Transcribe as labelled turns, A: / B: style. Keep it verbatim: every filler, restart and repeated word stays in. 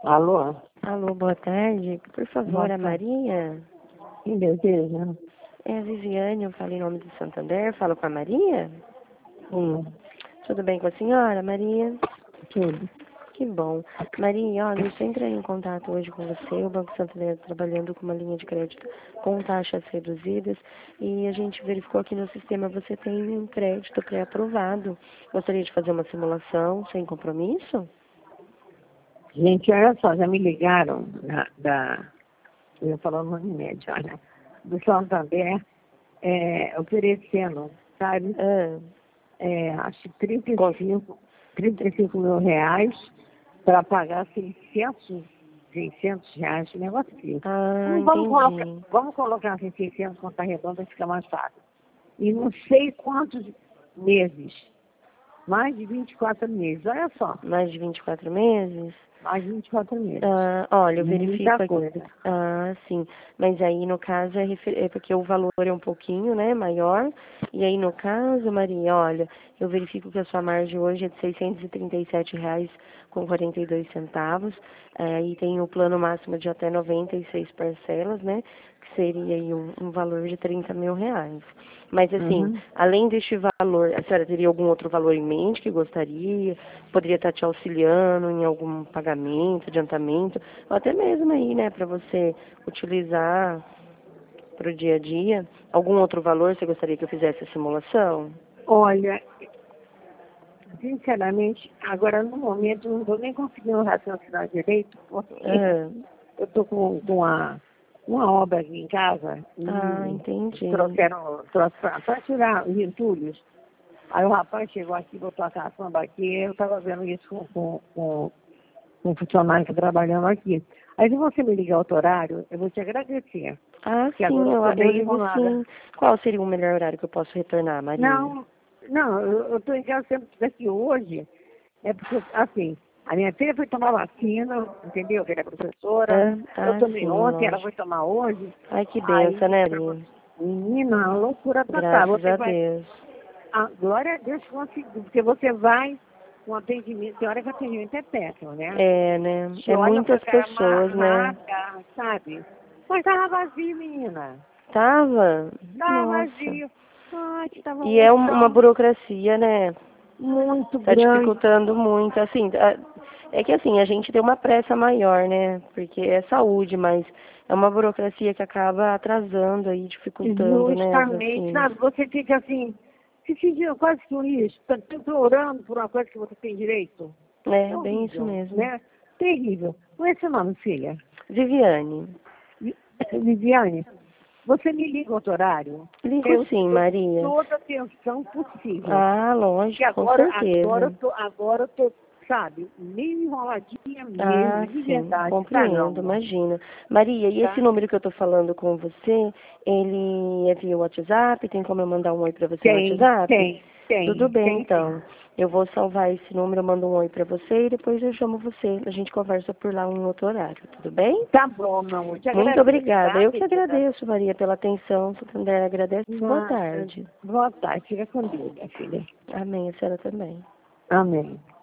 A: Alô?
B: Alô, boa tarde. Por favor,
A: Boa
B: a
A: tarde.
B: Maria?
A: Quem deseja?
B: É a Viviane, eu falo em nome do Santander. Falo com a Maria?
A: Hum,
B: Tudo bem com a senhora, Maria?
A: tudo.
B: Que bom. Maria, olha, eu estou entrando em contato hoje com você. O Banco Santander está trabalhando com uma linha de crédito com taxas reduzidas e a gente verificou aqui no sistema você tem um crédito pré-aprovado. Gostaria de fazer uma simulação sem compromisso?
A: Gente, olha só, já me ligaram da, da eu ia falar no remédio, olha, do Santander, é, oferecendo, sabe,
B: Ah,
A: é, acho que trinta e
B: com-
A: cinco, trinta e cinco mil reais para pagar seiscentos, seiscentos reais, que negócio aqui.
B: ah,
A: Vamos, vamos, colocar,
B: entendi.
A: vamos colocar assim, seiscentos, conta redonda, fica mais fácil. E não sei quantos meses, mais de vinte e quatro meses, olha só.
B: Mais de vinte e quatro meses?
A: Mais de vinte e quatro meses.
B: Ah, olha, eu verifico
A: Muita
B: aqui.
A: coisa.
B: Ah, sim. Mas aí, no caso, é, refer... é porque o valor é um pouquinho, né, maior. E aí, no caso, Maria, olha, eu verifico que a sua margem hoje é de seiscentos e trinta e sete reais com quarenta e dois centavos. É, e tem o plano máximo de até noventa e seis parcelas, né? Que seria aí um, um valor de trinta mil reais. Mas assim,
A: Uhum.
B: além deste valor, a senhora teria algum outro valor em mente que gostaria? Poderia estar te auxiliando em algum pagamento, adiantamento, ou até mesmo aí, né, para você utilizar para o dia a dia. Algum outro valor você gostaria que eu fizesse a simulação?
A: Olha, sinceramente, agora no momento não estou nem conseguindo raciocinar direito, porque
B: Ah,
A: eu estou com, com uma, uma obra aqui em casa
B: ah,
A: e
B: entendi.
A: trouxeram, trouxeram para tirar os entulhos. Aí o rapaz chegou aqui, botou a caçamba aqui, eu estava vendo isso com, com, com, com um funcionário que está trabalhando aqui. Aí se você me ligar outro horário, eu vou te agradecer,
B: Ah,
A: porque agora
B: sim,
A: eu
B: eu,
A: estou
B: eu
A: bem
B: ligo
A: enrolada.
B: sim. Qual seria o melhor horário que eu posso retornar, Maria?
A: Não, não, eu estou em casa sempre daqui hoje, é porque, assim, a minha filha foi tomar vacina, entendeu? Que ela é professora,
B: Ah,
A: eu
B: ah,
A: tomei
B: sim,
A: ontem, ela foi
B: lógico.
A: tomar hoje,
B: Ai, que benção,
A: aí,
B: né,
A: pra você,
B: Maria?
A: menina, a loucura total,
B: Graças
A: você
B: a
A: vai,
B: Deus.
A: a glória a Deus conseguiu, porque você vai com atendimento, tem hora que o atendimento é péssimo, né?
B: É, né?
A: Te
B: É
A: olham com a
B: muitas
A: cara
B: pessoas, né?
A: amarrada, sabe? Mas tava vazio, menina,
B: Tava?
A: tava
B: Nossa.
A: vazio. Ai, tava
B: E
A: um
B: é um- uma
A: tão
B: burocracia, né?
A: muito
B: Tá
A: grande.
B: dificultando muito. Assim, a- é que assim, a gente tem uma pressa maior, né? Porque é saúde, mas é uma burocracia que acaba atrasando aí, dificultando, né?
A: Justamente,
B: Assim.
A: sabe? Você fica assim, se sentindo quase que um lixo, tá implorando por uma coisa que você tem direito. É
B: É, bem isso
A: horrível,
B: mesmo.
A: né? Terrível. Qual é seu nome, filha?
B: Viviane,
A: Vi- Viviane, você me liga outro horário?
B: ligo
A: Eu
B: sim,
A: dou
B: Maria.
A: toda a atenção possível.
B: Ah,
A: Porque
B: lógico, com
A: agora, agora, eu
B: certeza.
A: tô, agora eu tô, sabe, meio enroladinha mesmo,
B: Ah,
A: de
B: sim,
A: verdade, tá
B: compreendo,
A: não,
B: imagina. Maria, e esse
A: tá?
B: número que eu tô falando com você, ele é via WhatsApp? Tem como eu mandar um oi pra você no
A: Tem,
B: WhatsApp?
A: tem,
B: Tudo
A: tem,
B: bem,
A: tem sim.
B: então. Eu vou salvar esse número, eu mando um oi pra você e depois eu chamo você. A gente conversa por lá em outro horário, tudo bem?
A: Tá bom, meu amor, te
B: Muito
A: agradeço,
B: obrigada.
A: tá,
B: Eu que
A: querida?
B: agradeço, Maria, pela atenção. Santander agradece. Boa
A: Nada.
B: tarde.
A: Boa tarde. Fica com Deus, minha filha.
B: Amém, a senhora também.
A: Amém.